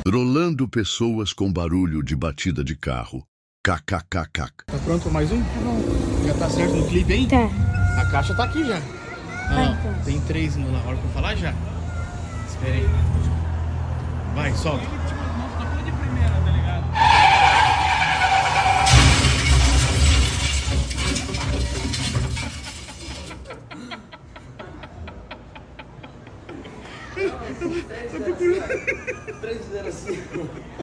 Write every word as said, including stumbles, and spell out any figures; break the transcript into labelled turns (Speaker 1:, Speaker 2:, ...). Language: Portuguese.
Speaker 1: Rolando pessoas com barulho de batida de carro. Kkkk.
Speaker 2: Tá pronto mais um? Tá bom. Já tá certo no clipe, hein?
Speaker 3: Tá.
Speaker 2: A caixa tá aqui já.
Speaker 3: Vai,
Speaker 2: Ah,
Speaker 3: então.
Speaker 2: tem três na hora que eu falar já. Espera aí. Vai, solta. De primeira, tá ligado? Três fizeram assim.